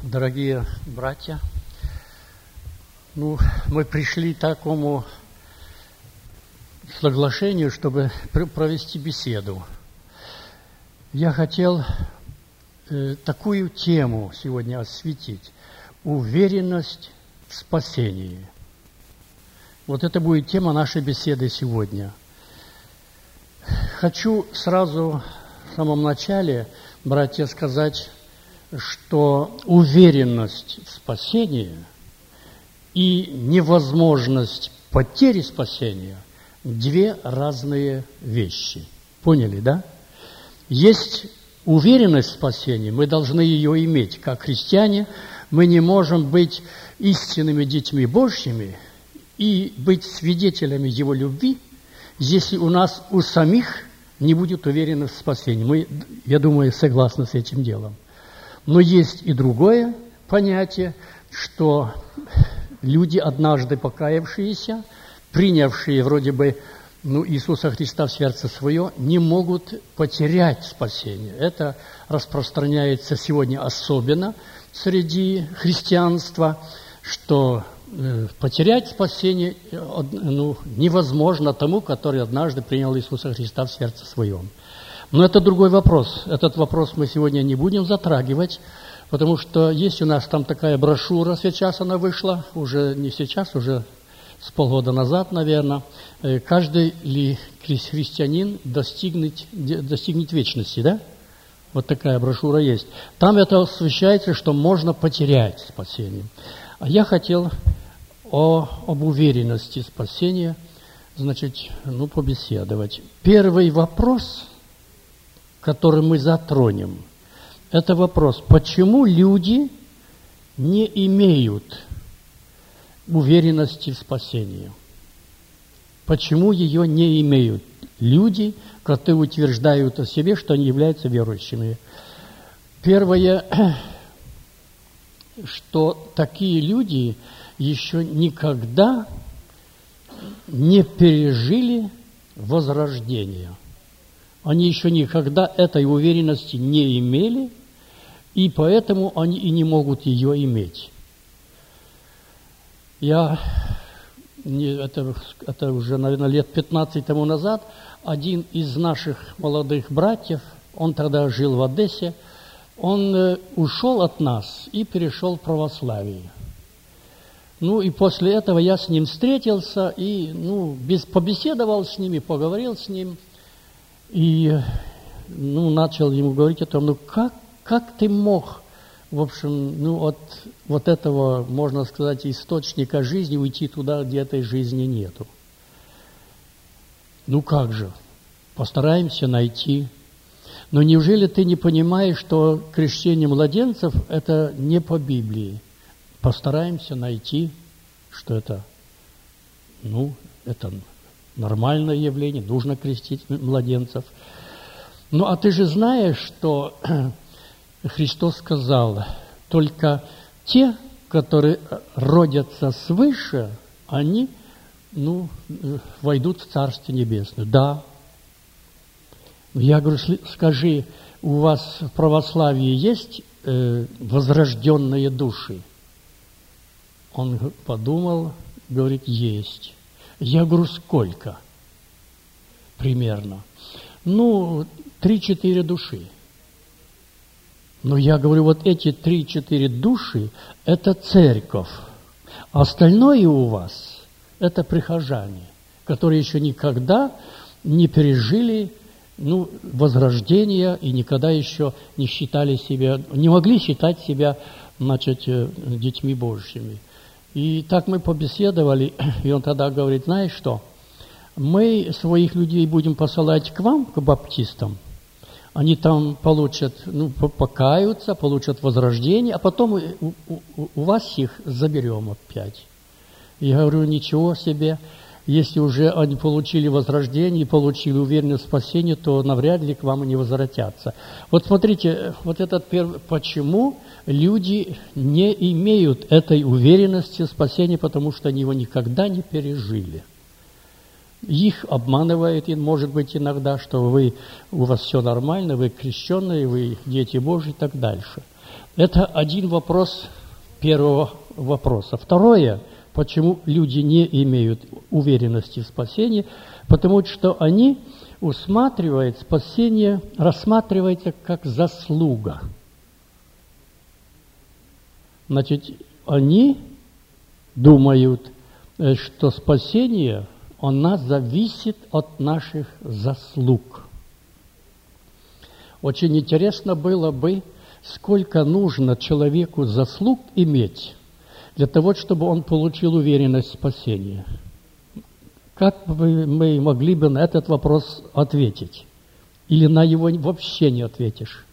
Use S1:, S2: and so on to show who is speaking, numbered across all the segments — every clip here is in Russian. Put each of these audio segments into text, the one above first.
S1: Дорогие братья, мы пришли к такому соглашению, чтобы провести беседу. Я хотел такую тему сегодня осветить – уверенность в спасении. Вот это будет тема нашей беседы сегодня. Хочу сразу в самом начале, братья, сказать, что уверенность в спасении и невозможность потери спасения – две разные вещи. Поняли, да? Есть уверенность в спасении, мы должны ее иметь. Как христиане мы не можем быть истинными детьми Божьими и быть свидетелями Его любви, если у самих не будет уверенности в спасении. Мы, я думаю, согласны с этим делом. Но есть и другое понятие, что люди, однажды покаявшиеся, принявшие вроде бы Иисуса Христа в сердце свое, не могут потерять спасение. Это распространяется сегодня особенно среди христианства, что потерять спасение невозможно тому, который однажды принял Иисуса Христа в сердце своем. Но это другой вопрос. Этот вопрос мы сегодня не будем затрагивать, потому что есть у нас там такая брошюра, сейчас она вышла, уже не сейчас, уже с полгода назад, наверное. Каждый ли христианин достигнет вечности, да? Вот такая брошюра есть. Там это освещается, что можно потерять спасение. А я хотел об уверенности спасения, побеседовать. Первый вопрос, который мы затронем, это вопрос, почему люди не имеют уверенности в спасении? Почему ее не имеют люди, которые утверждают о себе, что они являются верующими? Первое, что такие люди еще никогда не пережили возрождение. Они еще никогда этой уверенности не имели, и поэтому они и не могут ее иметь. Это уже, наверное, лет 15 тому назад, один из наших молодых братьев, он тогда жил в Одессе, он ушел от нас и перешел в православие. И после этого я с ним встретился и побеседовал с ним и поговорил с ним. И начал ему говорить о том, как ты мог, в общем, от вот этого, можно сказать, источника жизни уйти туда, где этой жизни нету. Как же? Постараемся найти. Но неужели ты не понимаешь, что крещение младенцев – это не по Библии? Постараемся найти, что это, это нормальное явление, нужно крестить младенцев. А ты же знаешь, что Христос сказал, только те, которые родятся свыше, они, войдут в Царствие Небесное. Да. Я говорю, скажи, у вас в православии есть возрожденные души? Он подумал, говорит, есть. Я говорю, сколько? Примерно. 3-4 души. Но я говорю, вот эти 3-4 души – это церковь. А остальное у вас – это прихожане, которые еще никогда не пережили возрождения и никогда еще не считали себя, не могли считать себя, детьми Божьими. И так мы побеседовали, и он тогда говорит, знаешь что, мы своих людей будем посылать к вам, к баптистам, они там получат, покаются, получат возрождение, а потом у вас их заберем опять. Я говорю, ничего себе, если уже они получили возрождение, получили уверенность в спасении, то навряд ли к вам они возвратятся. Вот смотрите, почему люди не имеют этой уверенности в спасении, потому что они его никогда не пережили. Их обманывает, может быть, иногда, что у вас все нормально, вы крещенные, вы дети Божьи и так дальше. Это один вопрос первого вопроса. Второе, почему люди не имеют уверенности в спасении, потому что они усматривают спасение, рассматривается как заслуга. Значит, они думают, что спасение, оно зависит от наших заслуг. Очень интересно было бы, сколько нужно человеку заслуг иметь для того, чтобы он получил уверенность в спасении. Как бы мы могли бы на этот вопрос ответить? Или на его вообще не ответишь?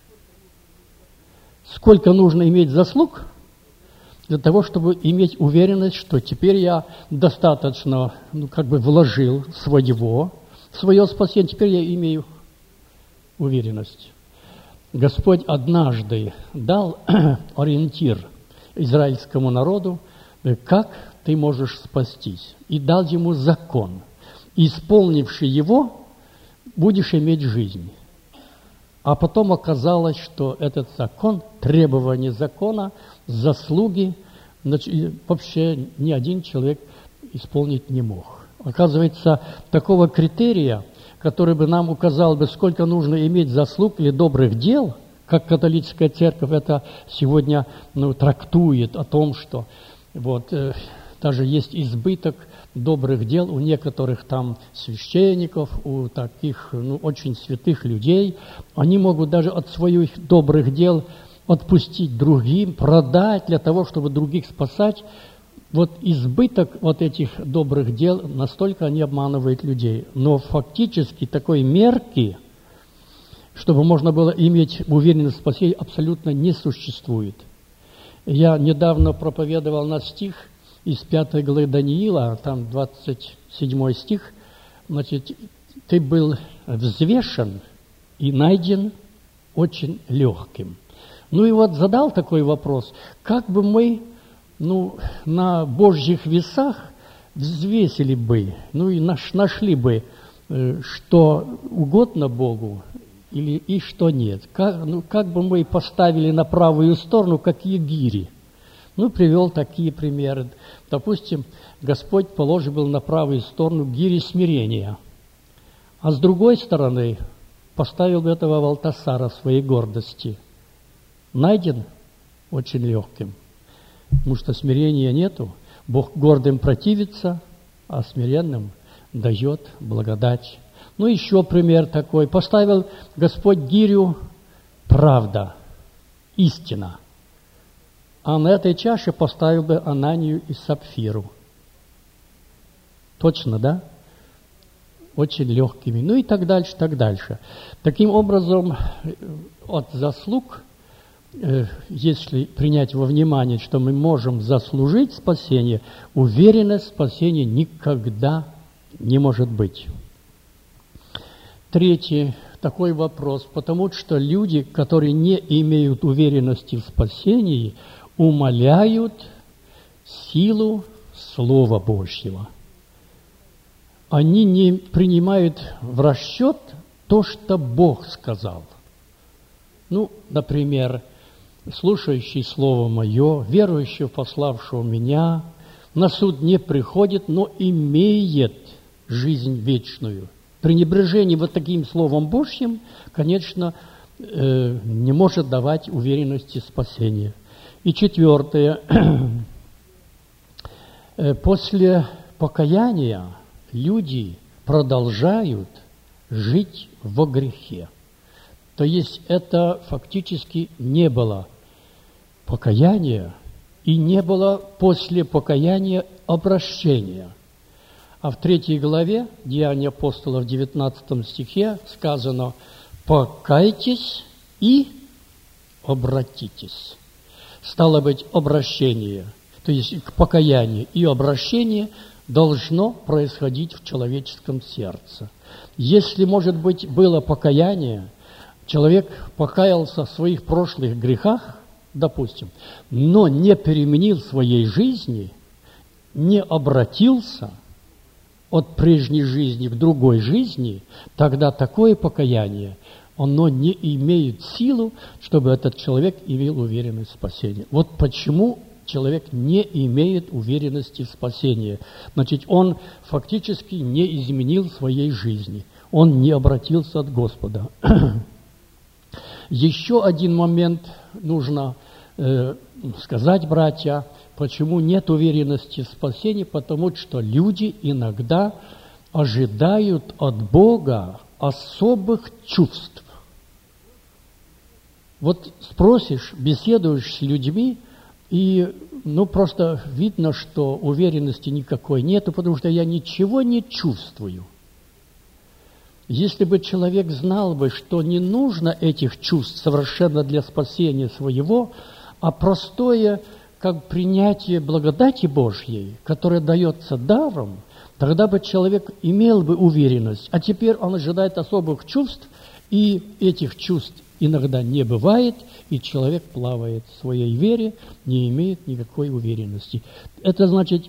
S1: Сколько нужно иметь заслуг для того, чтобы иметь уверенность, что теперь я достаточно, вложил в свое спасение, теперь я имею уверенность. Господь однажды дал ориентир израильскому народу, как ты можешь спастись, и дал ему закон. Исполнивший его, будешь иметь жизнь. А потом оказалось, что этот закон, требования закона, заслуги, вообще ни один человек исполнить не мог. Оказывается, такого критерия, который бы нам указал бы, сколько нужно иметь заслуг или добрых дел, как католическая церковь это сегодня трактует о том, что даже есть избыток добрых дел у некоторых там священников, у таких очень святых людей. Они могут даже от своих добрых дел отпустить другим, продать для того, чтобы других спасать. Избыток этих добрых дел, настолько они обманывают людей. Но фактически такой мерки, чтобы можно было иметь уверенность в спасении, абсолютно не существует. Я недавно проповедовал на стих из 5 главы Даниила, там 27 стих. Значит, ты был взвешен и найден очень легким. Задал такой вопрос, как бы мы на Божьих весах взвесили бы, и нашли бы, что угодно Богу и что нет. Как бы мы поставили на правую сторону, какие гири. Привел такие примеры. Допустим, Господь положил был на правую сторону гири смирения, а с другой стороны поставил этого Валтасара своей гордости. Найден очень легким. Потому что смирения нету. Бог гордым противится, а смиренным дает благодать. Еще пример такой. Поставил Господь гирю правда, истина. А на этой чаше поставил бы Ананию и Сапфиру. Точно, да? Очень легкими. И так дальше, так дальше. Таким образом, от заслуг, если принять во внимание, что мы можем заслужить спасение, уверенность в спасении никогда не может быть. Третий такой вопрос. Потому что люди, которые не имеют уверенности в спасении, умаляют силу Слова Божьего. Они не принимают в расчет то, что Бог сказал. Например, слушающий Слово Мое, верующий в пославшего Меня, на суд не приходит, но имеет жизнь вечную. Пренебрежение таким Словом Божьим, конечно, не может давать уверенности в спасении. И четвертое. После покаяния люди продолжают жить во грехе. То есть это фактически не было покаяния и не было после покаяния обращения. А в 3 главе Деяния апостолов в 19 стихе сказано: «Покайтесь и обратитесь». Стало быть, обращение, то есть покаяние и обращение должно происходить в человеческом сердце. Если, может быть, было покаяние, человек покаялся в своих прошлых грехах, допустим, но не переменил своей жизни, не обратился от прежней жизни к другой жизни, тогда такое покаяние, оно не имеет силу, чтобы этот человек имел уверенность в спасении. Вот почему человек не имеет уверенности в спасении. Значит, он фактически не изменил своей жизни. Он не обратился от Господа. Еще один момент нужно сказать, братья, почему нет уверенности в спасении, потому что люди иногда ожидают от Бога особых чувств. Вот спросишь, беседуешь с людьми, и просто видно, что уверенности никакой нету, потому что я ничего не чувствую. Если бы человек знал бы, что не нужно этих чувств совершенно для спасения своего, а простое, как принятие благодати Божьей, которая дается даром, тогда бы человек имел бы уверенность. А теперь он ожидает особых чувств, и этих чувств иногда не бывает, и человек плавает в своей вере, не имеет никакой уверенности. Это значит,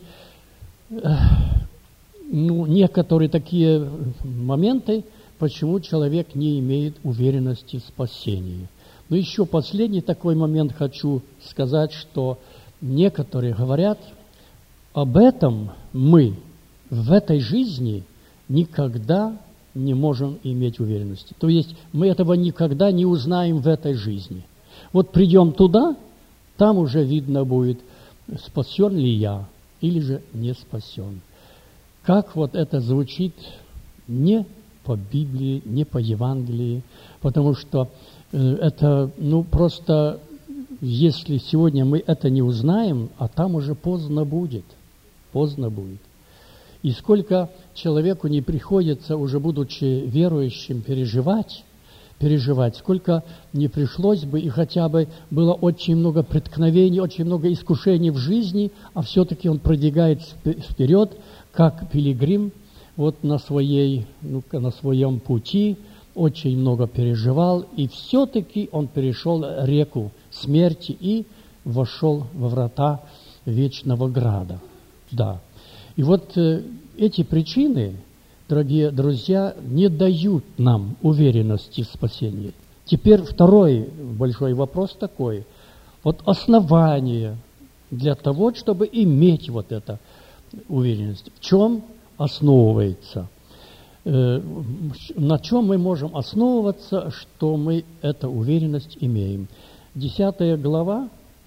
S1: некоторые такие моменты, почему человек не имеет уверенности в спасении. Но еще последний такой момент хочу сказать, что некоторые говорят, об этом мы в этой жизни никогда не можем иметь уверенности. То есть мы этого никогда не узнаем в этой жизни. Вот придем туда, там уже видно будет, спасен ли я или же не спасен. Как вот это звучит не по Библии, не по Евангелии, потому что это, просто, если сегодня мы это не узнаем, а там уже поздно будет. Поздно будет. И сколько человеку не приходится, уже будучи верующим, переживать, сколько не пришлось бы, и хотя бы было очень много преткновений, очень много искушений в жизни, а все-таки он продвигает вперед, как пилигрим, вот на своем пути, очень много переживал, и все-таки он перешел реку смерти и вошел во врата вечного града. Да. И вот эти причины, дорогие друзья, не дают нам уверенности в спасении. Теперь второй большой вопрос такой. Вот основание для того, чтобы иметь вот эту уверенность. В чем основывается? На чем мы можем основываться, что мы эту уверенность имеем? 10 глава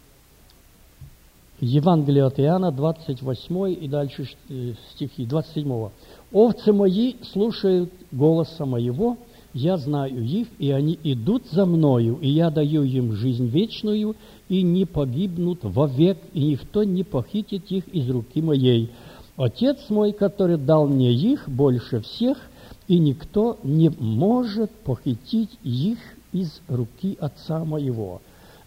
S1: Евангелие от Иоанна, 28 и дальше стихи, 27. «Овцы мои слушают голоса моего, я знаю их, и они идут за мною, и я даю им жизнь вечную, и не погибнут вовек, и никто не похитит их из руки моей. Отец мой, который дал мне их больше всех, и никто не может похитить их из руки Отца моего».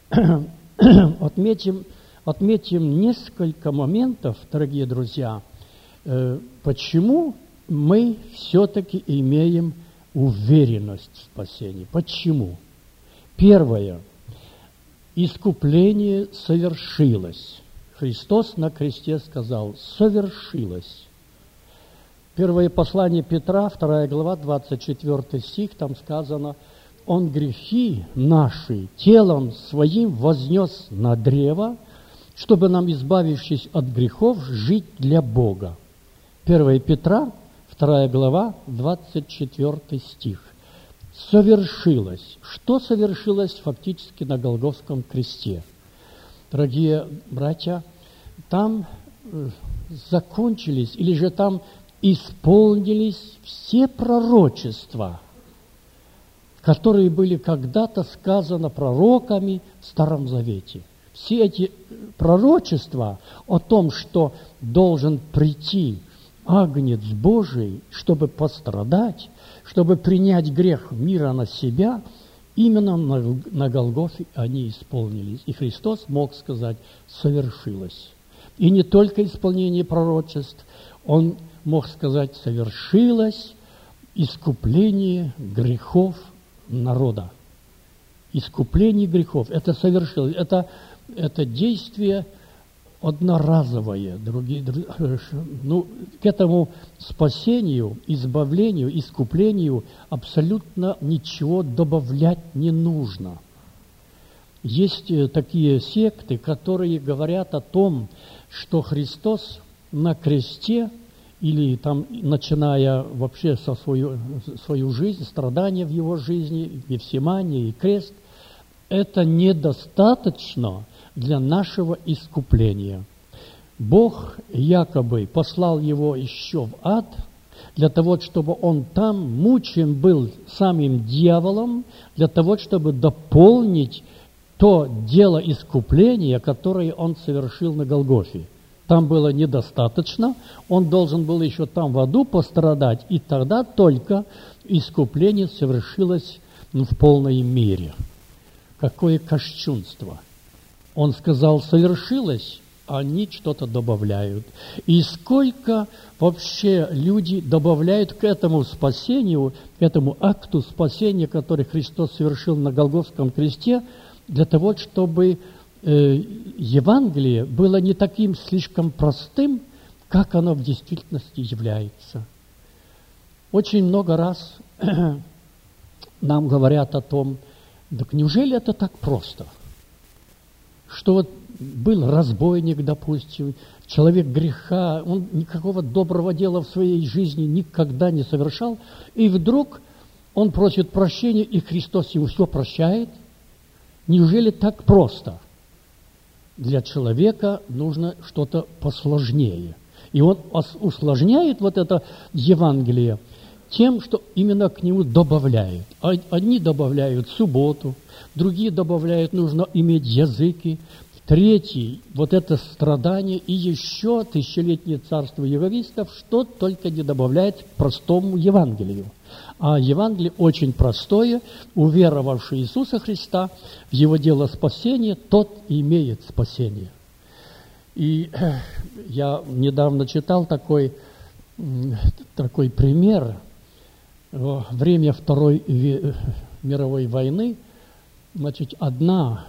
S1: Отметим несколько моментов, дорогие друзья, почему мы все-таки имеем уверенность в спасении. Почему? Первое. Искупление совершилось. Христос на кресте сказал: «Совершилось». Первое послание Петра, 2 глава, 24 стих, там сказано: «Он грехи наши телом своим вознес на древо, чтобы нам, избавившись от грехов, жить для Бога». 1 Петра, 2 глава, 24 стих. Совершилось. Что совершилось фактически на Голгофском кресте? Дорогие братья, там закончились, или же там исполнились все пророчества, которые были когда-то сказаны пророками в Старом Завете. Все эти пророчества о том, что должен прийти Агнец Божий, чтобы пострадать, чтобы принять грех мира на себя, именно на Голгофе они исполнились. И Христос мог сказать: «Совершилось». И не только исполнение пророчеств, Он мог сказать: «Совершилось искупление грехов народа». Искупление грехов – это совершилось. Это действие одноразовое. К этому спасению, избавлению, искуплению абсолютно ничего добавлять не нужно. Есть такие секты, которые говорят о том, что Христос на кресте, или там, начиная вообще со свою жизнь, страдания в его жизни, Гефсимания и крест, это недостаточно для нашего искупления. Бог якобы послал его еще в ад, для того, чтобы он там мучим был самим дьяволом, для того, чтобы дополнить то дело искупления, которое он совершил на Голгофе. Там было недостаточно, он должен был еще там в аду пострадать, и тогда только искупление совершилось в полной мере. Какое кощунство! Он сказал, совершилось, а они что-то добавляют. И сколько вообще люди добавляют к этому спасению, к этому акту спасения, который Христос совершил на Голгофском кресте, для того, чтобы Евангелие было не таким слишком простым, как оно в действительности является. Очень много раз нам говорят о том, так неужели это так просто? Что вот был разбойник, допустим, человек греха, он никакого доброго дела в своей жизни никогда не совершал, и вдруг он просит прощения, и Христос ему все прощает. Неужели так просто? Для человека нужно что-то посложнее. И он усложняет вот это Евангелие тем, что именно к нему добавляют. Одни добавляют субботу, другие добавляют, нужно иметь языки, третий, вот это страдание, и еще тысячелетнее царство яговистов, что только не добавляет к простому Евангелию. А Евангелие очень простое, уверовавший Иисуса Христа в Его дело спасения, тот имеет спасение. И я недавно читал такой пример. Во время Второй мировой войны, значит, одна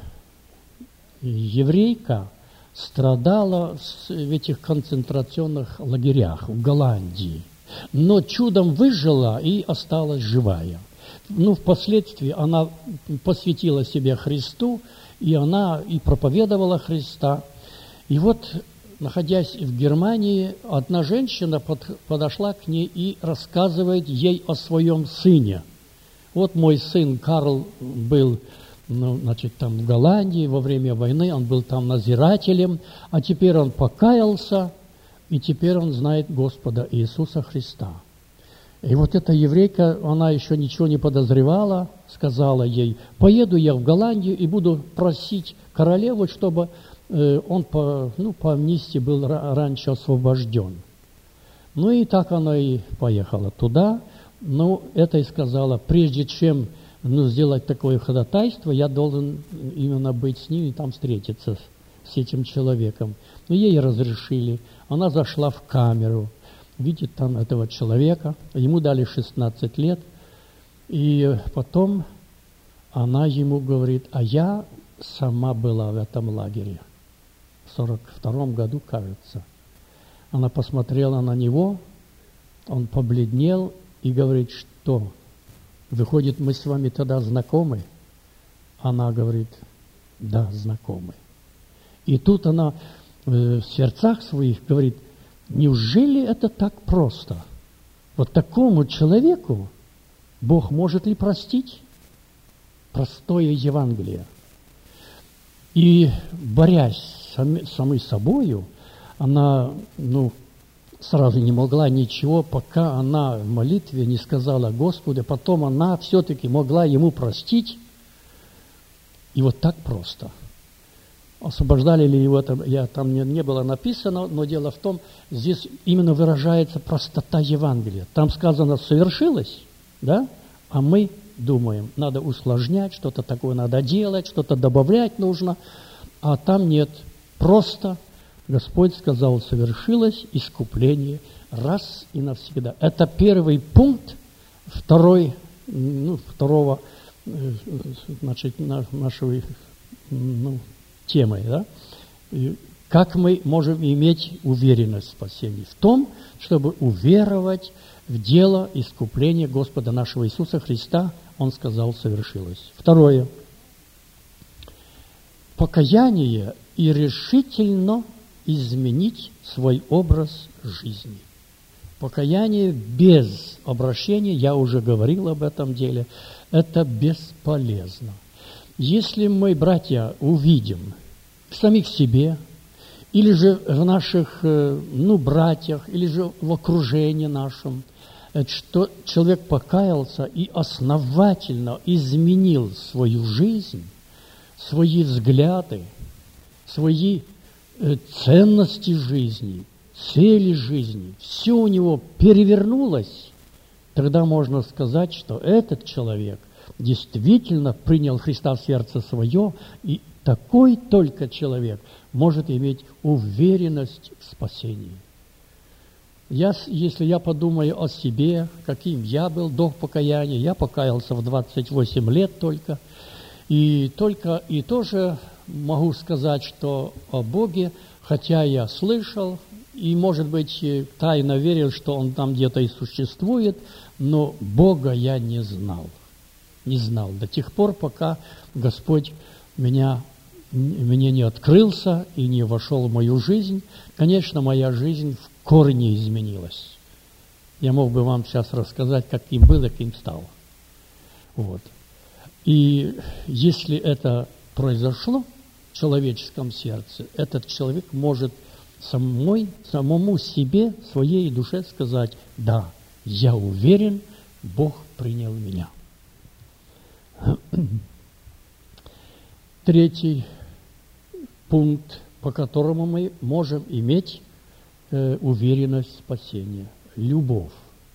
S1: еврейка страдала в этих концентрационных лагерях в Голландии, но чудом выжила и осталась живая. Впоследствии она посвятила себя Христу, и она и проповедовала Христа. И вот, находясь в Германии, одна женщина подошла к ней и рассказывает ей о своем сыне. Вот мой сын Карл был там в Голландии во время войны, он был там надзирателем, а теперь он покаялся, и теперь он знает Господа Иисуса Христа. И вот эта еврейка, она еще ничего не подозревала, сказала ей, поеду я в Голландию и буду просить королеву, чтобы он по амнистии был раньше освобожден. И так она и поехала туда. Это и сказала, прежде чем сделать такое ходатайство, я должен именно быть с ним и там встретиться с этим человеком. Ей разрешили. Она зашла в камеру, видит там этого человека, ему дали 16 лет, и потом она ему говорит, а я сама была в этом лагере. В 1942 году, кажется. Она посмотрела на него, он побледнел и говорит, что, выходит, мы с вами тогда знакомы? Она говорит, да, знакомы. И тут она в сердцах своих говорит, неужели это так просто? Вот такому человеку Бог может ли простить? Простое Евангелие. И борясь с самой собою, она, сразу не могла ничего, пока она в молитве не сказала Господу, потом она все-таки могла ему простить. И вот так просто. Освобождали ли его, там не было написано, но дело в том, здесь именно выражается простота Евангелия. Там сказано «совершилось», да? А мы думаем, надо усложнять, что-то такое надо делать, что-то добавлять нужно, а там нет. Просто Господь сказал, совершилось искупление раз и навсегда. Это первый пункт второго нашей темы. Да? И Как мы можем иметь уверенность в спасении? В том, чтобы уверовать в дело искупления Господа нашего Иисуса Христа. Он сказал, совершилось. Второе. Покаяние и решительно изменить свой образ жизни. Покаяние без обращения, я уже говорил об этом деле, это бесполезно. Если мы, братья, увидим в самих себе, или же в наших братьях, или же в окружении нашем, что человек покаялся и основательно изменил свою жизнь, свои взгляды, свои ценности жизни, цели жизни, все у него перевернулось, тогда можно сказать, что этот человек действительно принял Христа в сердце свое, и такой только человек может иметь уверенность в спасении. Если я подумаю о себе, каким я был до покаяния, я покаялся в 28 лет только, и тоже могу сказать, что о Боге, хотя я слышал, и, может быть, тайно верил, что Он там где-то и существует, но Бога я не знал. Не знал до тех пор, пока Господь мне не открылся и не вошел в мою жизнь. Конечно, моя жизнь в корне изменилась. Я мог бы вам сейчас рассказать, каким был, каким стал. Вот. И если это произошло в человеческом сердце, этот человек может самому себе, своей душе сказать: да, я уверен, Бог принял меня. Третий пункт, по которому мы можем иметь уверенность в спасении – любовь.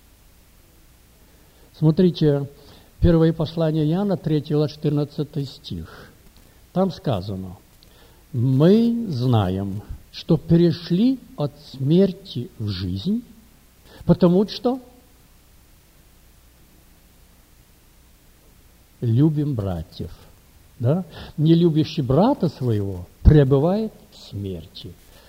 S1: Смотрите, первое послание Иоанна, 3 глава, 14 стих. Там сказано: «Мы знаем, что перешли от смерти в жизнь, потому что любим братьев». Да? Не любящий брата своего пребывает в смерти.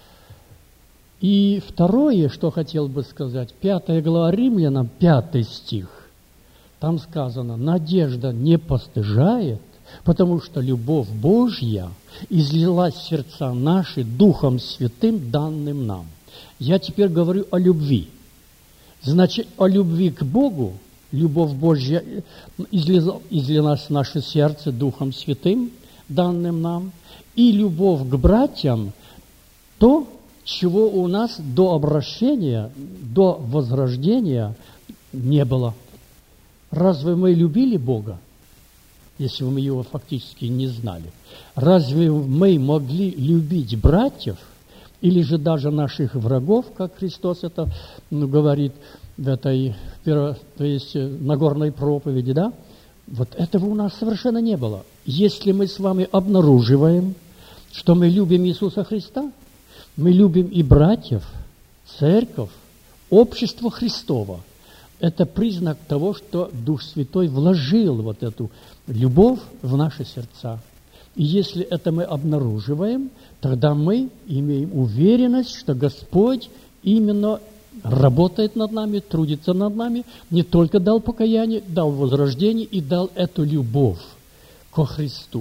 S1: И второе, что хотел бы сказать, 5 глава Римлянам, 5 стих. Там сказано: «Надежда не постыжает, потому что любовь Божья излилась в сердца наши Духом Святым, данным нам». Я теперь говорю о любви. Значит, о любви к Богу. Любовь Божья излилась в наше сердце Духом Святым, данным нам, и любовь к братьям, то, чего у нас до обращения, до возрождения не было. Разве мы любили Бога, если мы Его фактически не знали? Разве мы могли любить братьев, или же даже наших врагов, как Христос это говорит в этой, то есть Нагорной проповеди, да? Вот этого у нас совершенно не было. Если мы с вами обнаруживаем, что мы любим Иисуса Христа, мы любим и братьев, церковь, общество Христово, это признак того, что Дух Святой вложил вот эту любовь в наши сердца. И если это мы обнаруживаем, тогда мы имеем уверенность, что Господь именно работает над нами, трудится над нами, не только дал покаяние, дал возрождение и дал эту любовь ко Христу.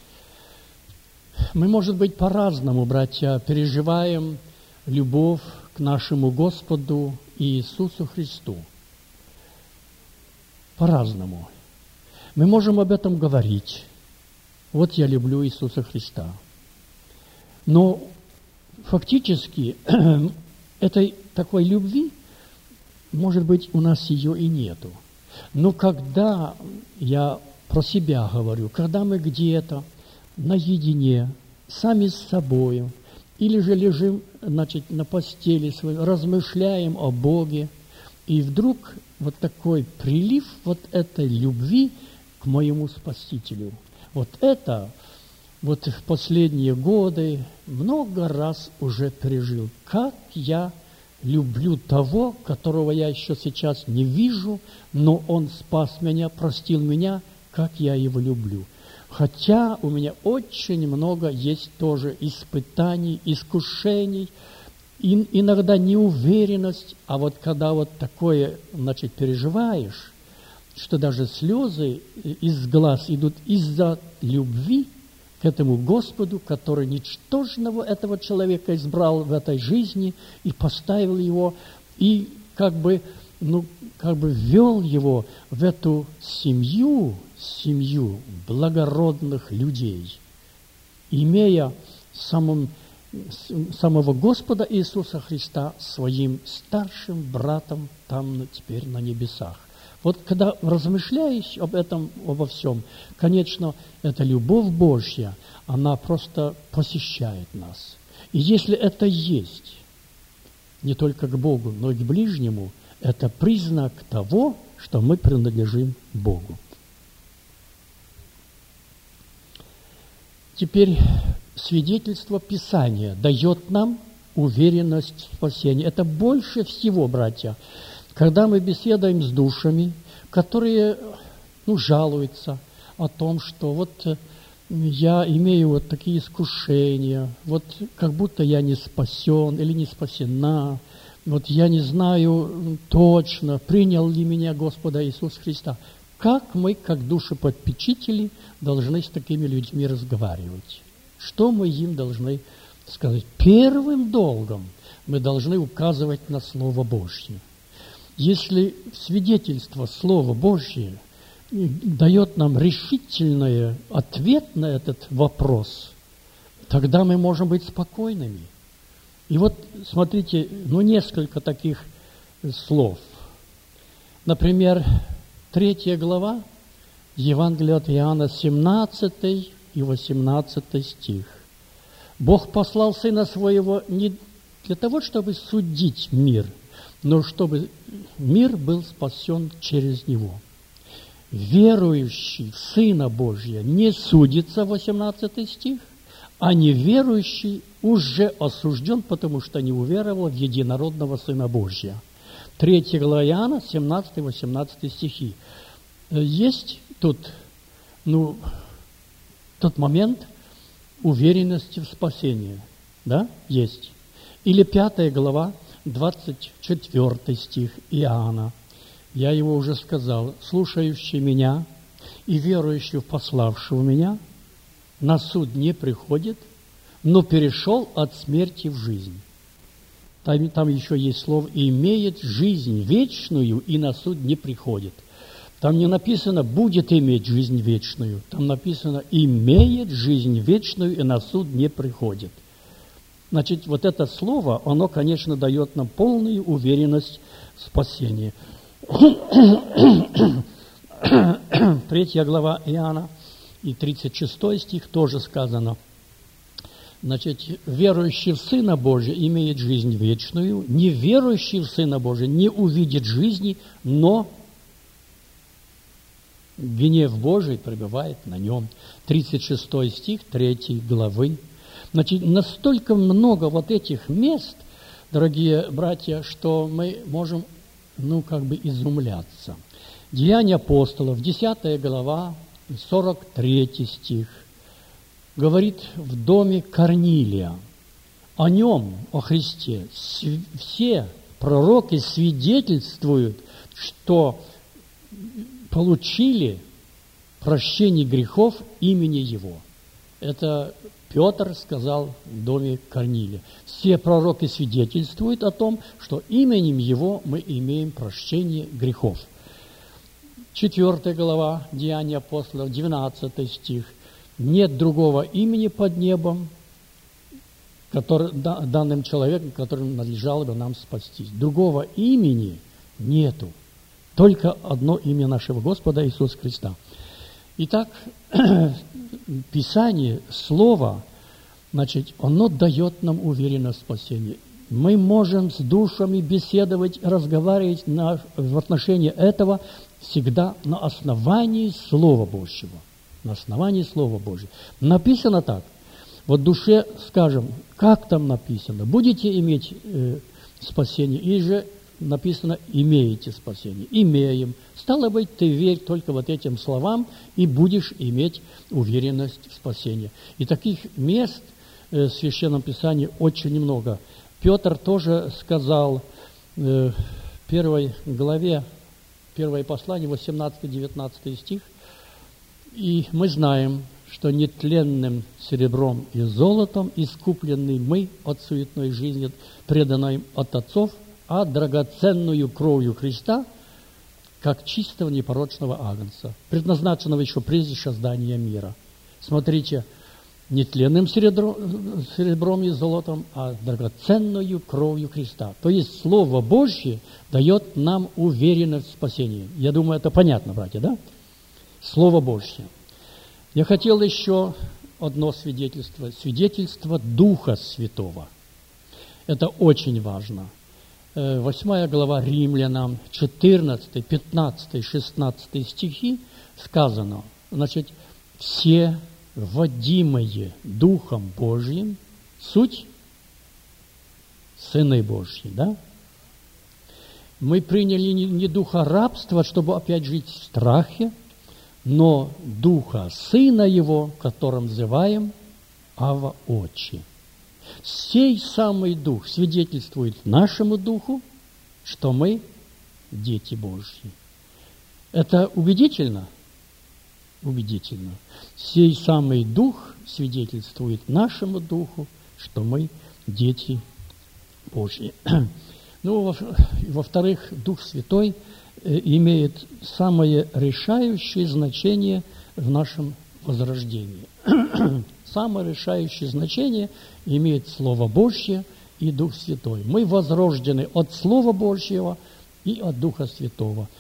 S1: Мы, может быть, по-разному, братья, переживаем любовь к нашему Господу Иисусу Христу. По-разному. Мы можем об этом говорить. Вот я люблю Иисуса Христа. Но фактически этой такой любви, может быть, у нас ее и нету. Но когда, я про себя говорю, когда мы где-то наедине, сами с собой, или же лежим, значит, на постели своей, размышляем о Боге, и вдруг вот такой прилив вот этой любви к моему Спасителю. Вот это вот в последние годы много раз уже пережил. Как я люблю того, которого я еще сейчас не вижу, но Он спас меня, простил меня, как я Его люблю. Хотя у меня очень много есть тоже испытаний, искушений, иногда неуверенность, а вот когда вот такое, значит, переживаешь, что даже слезы из глаз идут из-за любви к этому Господу, который ничтожного этого человека избрал в этой жизни и поставил его, и как бы ввел его в эту семью благородных людей, имея самого Господа Иисуса Христа своим старшим братом там теперь на небесах. Вот когда размышляешь об этом, обо всем, конечно, эта любовь Божья, она просто посещает нас. И если это есть не только к Богу, но и к ближнему, это признак того, что мы принадлежим Богу. Теперь свидетельство Писания дает нам уверенность в спасении. Это больше всего, братья, когда мы беседуем с душами, которые жалуются о том, что вот я имею вот такие искушения, вот как будто я не спасен или не спасена, вот я не знаю точно, принял ли меня Господа Иисуса Христа. Как мы, как душепопечители, должны с такими людьми разговаривать? Что мы им должны сказать? Первым долгом мы должны указывать на Слово Божье. Если свидетельство Слова Божье дает нам решительный ответ на этот вопрос, тогда мы можем быть спокойными. И вот, смотрите, несколько таких слов. Например, 3 глава Евангелия от Иоанна, 17 и 18 стих. Бог послал Сына Своего не для того, чтобы судить мир, но чтобы мир был спасен через Него. Верующий в Сына Божия не судится, 18 стих, а неверующий уже осужден, потому что не уверовал в единородного Сына Божия. 3 глава Иоанна, 17-18 стихи. Есть тут, тот момент уверенности в спасении. Да? Есть. Или 5 глава, 24 стих Иоанна. Я его уже сказал. «Слушающий меня и верующий в пославшего меня на суд не приходит, но перешел от смерти в жизнь». Там еще есть слово «имеет жизнь вечную и на суд не приходит». Там не написано «будет иметь жизнь вечную». Там написано «имеет жизнь вечную и на суд не приходит». Значит, вот это слово, оно, конечно, дает нам полную уверенность в спасении. 3 глава Иоанна и 36 стих тоже сказано. Значит, верующий в Сына Божия имеет жизнь вечную, неверующий в Сына Божия не увидит жизни, но гнев Божий пребывает на нем. 36 стих 3 главы. Значит, настолько много вот этих мест, дорогие братья, что мы можем, изумляться. Деяния апостолов, 10 глава, 43 стих. Говорит в доме Корнилия. О нем, о Христе, все пророки свидетельствуют, что получили прощение грехов имени Его. Это Петр сказал в доме Корнилия. Все пророки свидетельствуют о том, что именем Его мы имеем прощение грехов. 4 глава Деяния апостолов, 12 стих. Нет другого имени под небом, данным человеком, которым надлежало бы нам спастись. Другого имени нету. Только одно имя нашего Господа Иисуса Христа. Итак, Писание, Слово, значит, оно дает нам уверенность в спасении. Мы можем с душами беседовать, разговаривать в отношении этого всегда на основании Слова Божьего. На основании Слова Божьего. Написано так. Вот душе скажем, как там написано, будете иметь спасение, или же написано «имеете спасение». Имеем. Стало быть, ты верь только вот этим словам и будешь иметь уверенность в спасении. И таких мест в Священном Писании очень много. Петр тоже сказал в 1 главе, 1 послание, 18-19 стих, и мы знаем, что нетленным серебром и золотом искуплены мы от суетной жизни, преданной от отцов, а драгоценную кровью Христа, как чистого непорочного агнца, предназначенного еще прежде создания мира. Смотрите, нетленным серебром и золотом, а драгоценную кровью Христа. То есть Слово Божье дает нам уверенность в спасении. Я думаю, это понятно, братья, да? Слово Божье. Я хотел еще одно свидетельство. Свидетельство Духа Святого. Это очень важно. 8 глава Римлянам, 14, 15, 16 стихи сказано, значит, все водимые Духом Божьим суть сыны Божьи, да? Мы приняли не духа рабства, чтобы опять жить в страхе, но духа Сына Его, которым называем Ава Отче. Сей самый Дух свидетельствует нашему Духу, что мы дети Божьи. Это убедительно? Убедительно. Сей самый Дух свидетельствует нашему Духу, что мы дети Божьи. Ну, во-вторых, Дух Святой имеет самое решающее значение в нашем возрождении. Самое решающее значение имеет Слово Божье и Дух Святой. Мы возрождены от Слова Божьего и от Духа Святого.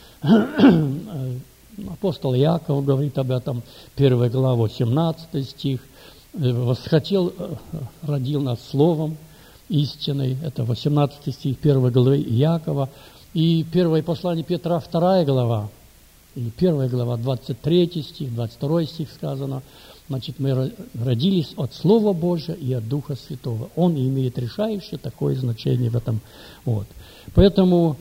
S1: Апостол Иаков говорит об этом, 1 глава, 17 стих. «Восхотел, родил нас Словом истиной». Это 18 стих 1 главы Иакова. И первое послание Петра, 2 глава, или 1 глава, 23 стих, 22 стих сказано. Значит, мы родились от Слова Божия и от Духа Святого. Он имеет решающее такое значение в этом. Вот. Поэтому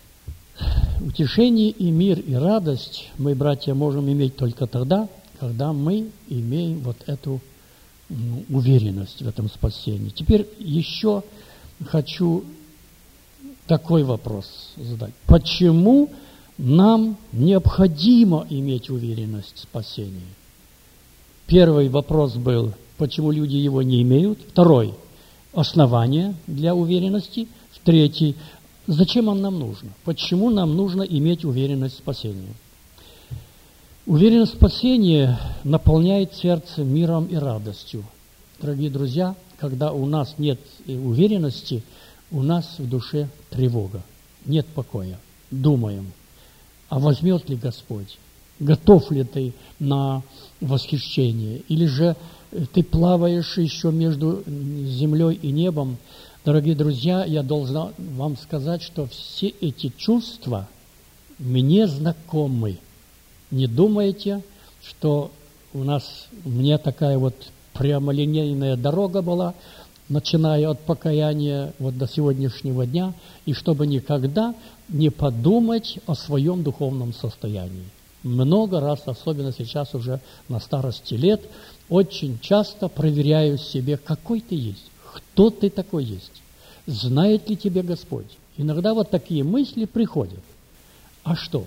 S1: утешение и мир, и радость мы, братья, можем иметь только тогда, когда мы имеем вот эту уверенность в этом спасении. Теперь еще хочу такой вопрос задать. Почему нам необходимо иметь уверенность в спасении? Первый вопрос был, почему люди его не имеют. Второй, основание для уверенности. Третий, зачем он нам нужно? Почему нам нужно иметь уверенность в спасении? Уверенность в спасении наполняет сердце миром и радостью. Дорогие друзья, когда у нас нет уверенности, у нас в душе тревога, нет покоя. Думаем, а возьмет ли Господь? Готов ли ты на восхищение? Или же ты плаваешь еще между землей и небом? Дорогие друзья, я должен вам сказать, что все эти чувства мне знакомы. Не думайте, что у меня такая вот прямолинейная дорога была, начиная от покаяния вот до сегодняшнего дня, и чтобы никогда не подумать о своем духовном состоянии. Много раз, особенно сейчас уже на старости лет, очень часто проверяю себе, какой ты есть, кто ты такой есть, знает ли тебе Господь. Иногда вот такие мысли приходят. А что?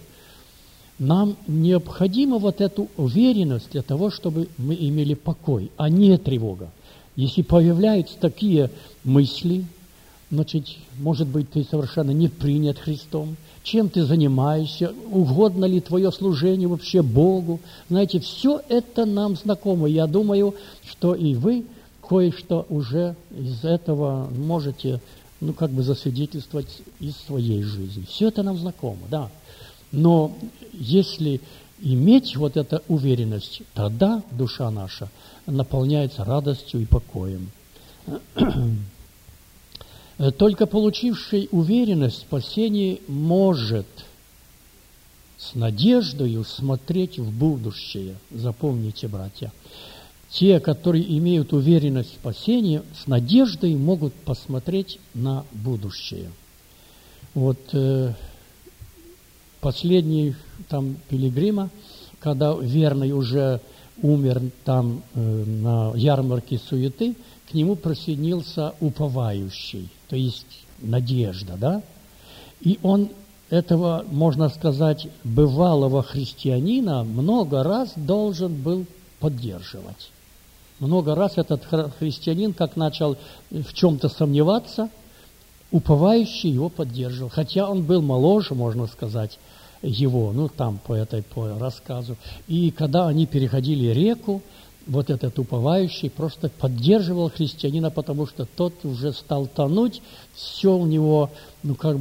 S1: Нам необходима вот эту уверенность для того, чтобы мы имели покой, а не тревога. Если появляются такие мысли, значит, может быть, ты совершенно не принят Христом, чем ты занимаешься, угодно ли твое служение вообще Богу. Знаете, все это нам знакомо. Я думаю, что и вы кое-что уже из этого можете, засвидетельствовать из своей жизни. Все это нам знакомо, да. Но если иметь вот эту уверенность, тогда душа наша наполняется радостью и покоем. Только получивший уверенность в спасении может с надеждою смотреть в будущее. Запомните, братья. Те, которые имеют уверенность в спасении, с надеждой могут посмотреть на будущее. Вот последний там пилигрима, когда верный уже умер там на ярмарке суеты, к нему присоединился уповающий, то есть надежда, да? И он этого, можно сказать, бывалого христианина много раз должен был поддерживать. Много раз этот христианин, как начал в чем-то сомневаться, уповающий его поддерживал. Хотя он был моложе, можно сказать, его, ну там по рассказу. И когда они переходили реку, вот этот уповающий просто поддерживал христианина, потому что тот уже стал тонуть, все у него, ну как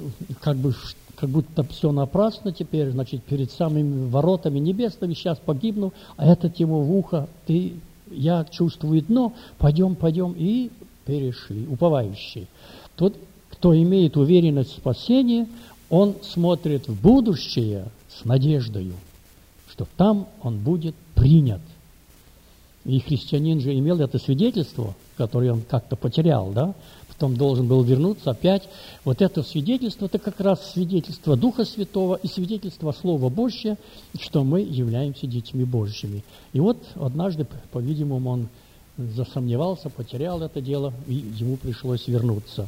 S1: будто все напрасно теперь, значит, перед самыми воротами небесными, сейчас погибну, а этот ему в ухо, я чувствую дно, пойдем, и перешли, уповающий. Тот, кто имеет уверенность в спасении, он смотрит в будущее с надеждою, что там он будет принят. И христианин же имел это свидетельство, которое он как-то потерял, да? Потом должен был вернуться опять. Вот это свидетельство, это как раз свидетельство Духа Святого и свидетельство Слова Божьего, что мы являемся детьми Божьими. И вот однажды, по-видимому, он засомневался, потерял это дело, и ему пришлось вернуться.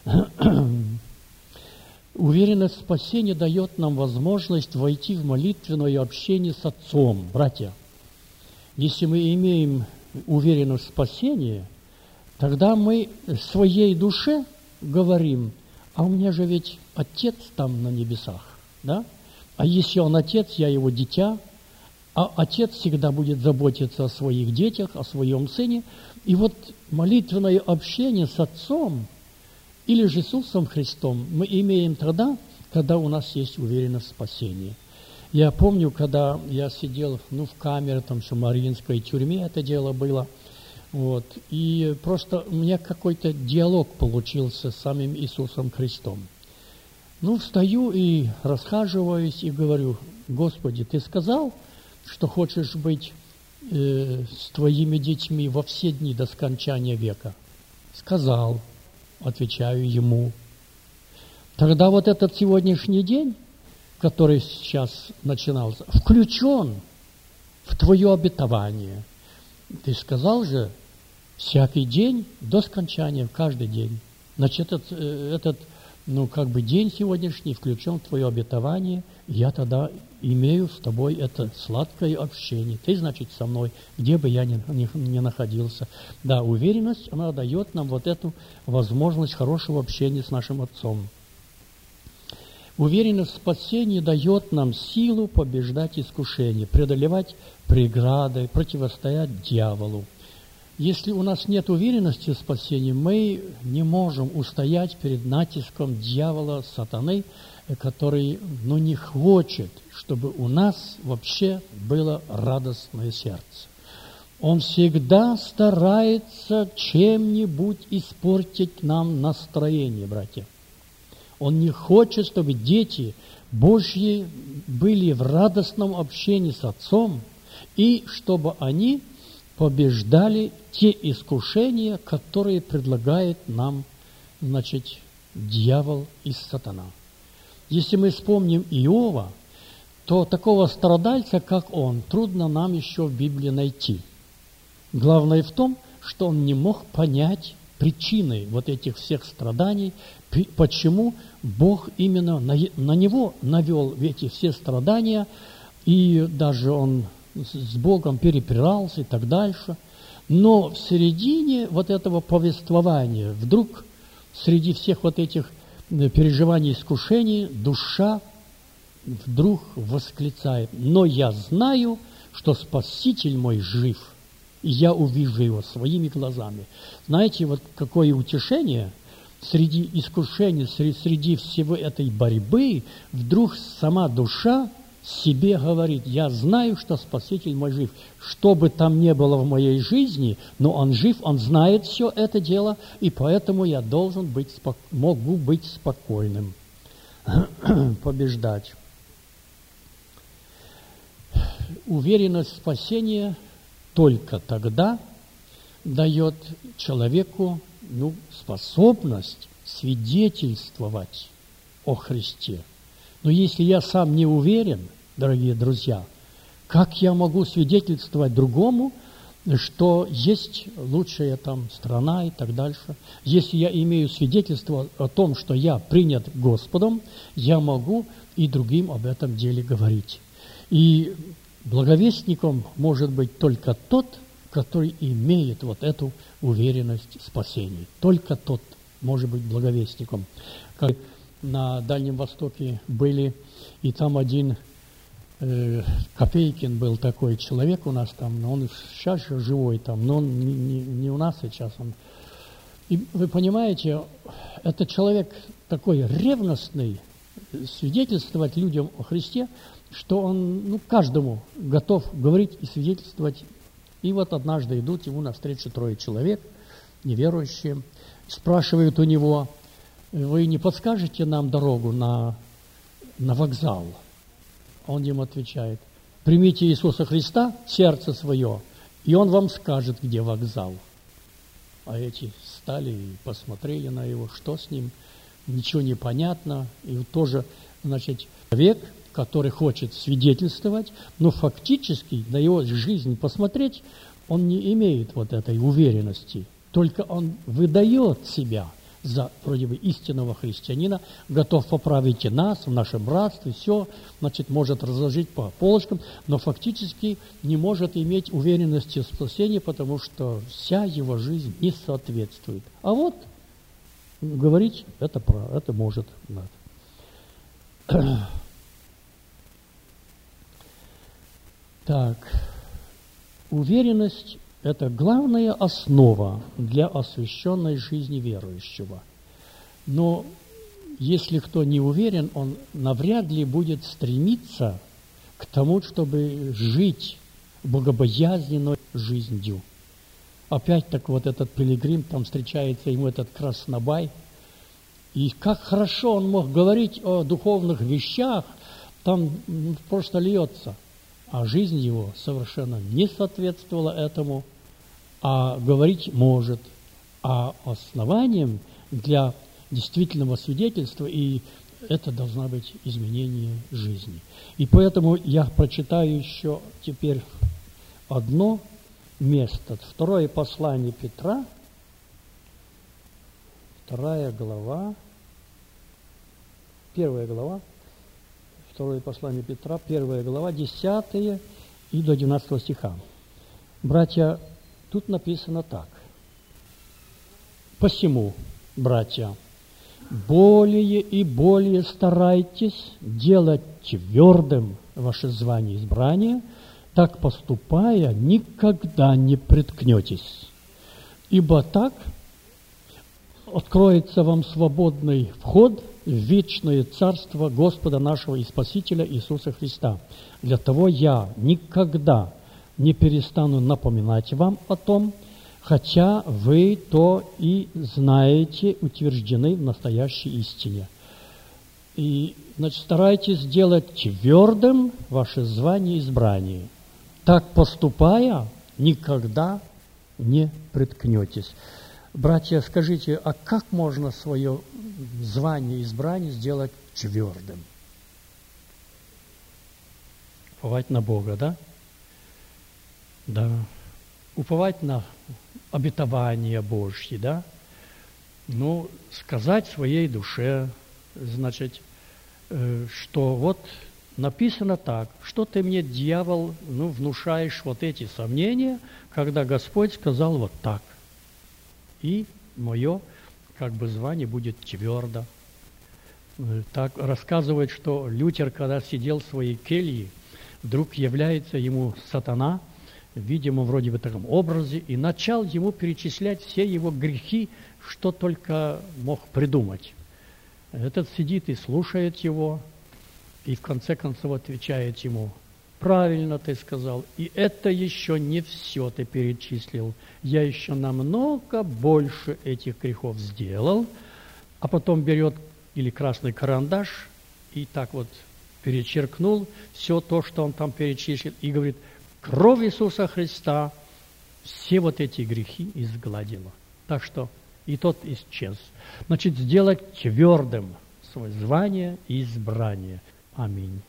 S1: Уверенность в спасении дает нам возможность войти в молитвенное общение с Отцом, братья. Если мы имеем уверенность в спасении, тогда мы своей душе говорим, а у меня же ведь Отец там на небесах, да? А если Он Отец, я Его дитя, а Отец всегда будет заботиться о своих детях, о своем Сыне. И вот молитвенное общение с Отцом или же Иисусом Христом мы имеем тогда, когда у нас есть уверенность в спасении. Я помню, когда я сидел в камере, там еще в Мариинской тюрьме это дело было, вот, и просто у меня какой-то диалог получился с самим Иисусом Христом. Встаю и расхаживаюсь и говорю: Господи, Ты сказал, что хочешь быть с Твоими детьми во все дни до скончания века? Сказал, отвечаю Ему. Тогда вот этот сегодняшний день, который сейчас начинался, включен в Твое обетование. Ты сказал же, всякий день до скончания, каждый день. Значит, этот день сегодняшний включен в Твое обетование, и я тогда имею с Тобой это сладкое общение. Ты, значит, со мной, где бы я ни находился. Да, уверенность, она дает нам вот эту возможность хорошего общения с нашим Отцом. Уверенность в спасении дает нам силу побеждать искушения, преодолевать преграды, противостоять дьяволу. Если у нас нет уверенности в спасении, мы не можем устоять перед натиском дьявола, сатаны, который не хочет, чтобы у нас вообще было радостное сердце. Он всегда старается чем-нибудь испортить нам настроение, братья. Он не хочет, чтобы дети Божьи были в радостном общении с Отцом, и чтобы они побеждали те искушения, которые предлагает нам, дьявол и сатана. Если мы вспомним Иова, то такого страдальца, как он, трудно нам еще в Библии найти. Главное в том, что он не мог понять причины вот этих всех страданий, почему Бог именно на него навел эти все страдания, и даже он с Богом перепирался и так дальше. Но в середине вот этого повествования вдруг среди всех вот этих переживаний, искушений, душа вдруг восклицает: «Но я знаю, что Спаситель мой жив, и я увижу Его своими глазами». Знаете, вот какое утешение среди искушений, среди всего этой борьбы, вдруг сама душа себе говорит: я знаю, что Спаситель мой жив. Что бы там ни было в моей жизни, но Он жив, Он знает все это дело, и поэтому я могу быть спокойным, побеждать. Уверенность в спасении только тогда дает человеку способность свидетельствовать о Христе. Но если я сам не уверен, дорогие друзья, как я могу свидетельствовать другому, что есть лучшая там страна и так дальше? Если я имею свидетельство о том, что я принят Господом, я могу и другим об этом деле говорить. И благовестником может быть только тот, который имеет вот эту уверенность в спасении. Только тот может быть благовестником. Как на Дальнем Востоке были, и там один Копейкин был такой человек у нас там, но он сейчас же живой там, но он не у нас сейчас. И вы понимаете, этот человек такой ревностный, свидетельствовать людям о Христе, что он каждому готов говорить и свидетельствовать. И вот однажды идут ему навстречу 3 человек, неверующие, спрашивают у него: вы не подскажете нам дорогу на вокзал? Он им отвечает: примите Иисуса Христа в сердце свое, и Он вам скажет, где вокзал. А эти стали и посмотрели на его, что с ним, ничего не понятно. И тоже, значит, человек, который хочет свидетельствовать, но фактически на его жизнь посмотреть, он не имеет вот этой уверенности. Только он выдает себя за вроде бы истинного христианина, готов поправить и нас, в нашем братстве, все, значит, может разложить по полочкам, но фактически не может иметь уверенности в спасении, потому что вся его жизнь не соответствует. А вот говорить это может. Да. Так, уверенность – это главная основа для освященной жизни верующего. Но если кто не уверен, он навряд ли будет стремиться к тому, чтобы жить богобоязненной жизнью. Опять так вот этот пилигрим, там встречается ему этот краснобай. И как хорошо он мог говорить о духовных вещах, там просто льется. А жизнь его совершенно не соответствовала этому, а говорить может. А основанием для действительного свидетельства, и это должно быть изменение жизни. И поэтому я прочитаю еще теперь одно место. 2 послание Петра, 2 глава, 1 глава, 2 послание Петра, 1 глава, 10 и до 12 стиха. Братья, тут написано так. «Посему, братья, более и более старайтесь делать твердым ваше звание избрания, так поступая, никогда не приткнетесь. Ибо так откроется вам свободный вход в вечное царство Господа нашего и Спасителя Иисуса Христа. Для того я никогда не перестану напоминать вам о том, хотя вы то и знаете, утверждены в настоящей истине. И, значит, старайтесь сделать твердым ваше звание избрания. Так поступая, никогда не приткнетесь». Братья, скажите, а как можно свое звание избрания сделать твердым? Уповать на Бога, да? Да. Уповать на обетование Божье, да? Ну, сказать своей душе, значит, что вот написано так, что ты мне, дьявол, внушаешь вот эти сомнения, когда Господь сказал вот так. И мое, звание будет твердо. Так рассказывает, что Лютер, когда сидел в своей келье, вдруг является ему сатана, видимо, вроде бы в таком образе, и начал ему перечислять все его грехи, что только мог придумать. Этот сидит и слушает его, и в конце концов отвечает ему: «Правильно ты сказал, и это еще не все ты перечислил. Я еще намного больше этих грехов сделал». А потом берет или красный карандаш и так вот перечеркнул все то, что он там перечислил, и говорит: «Кровь Иисуса Христа все вот эти грехи изгладила». Так что и тот исчез. Значит, сделать твердым свое звание и избрание. Аминь.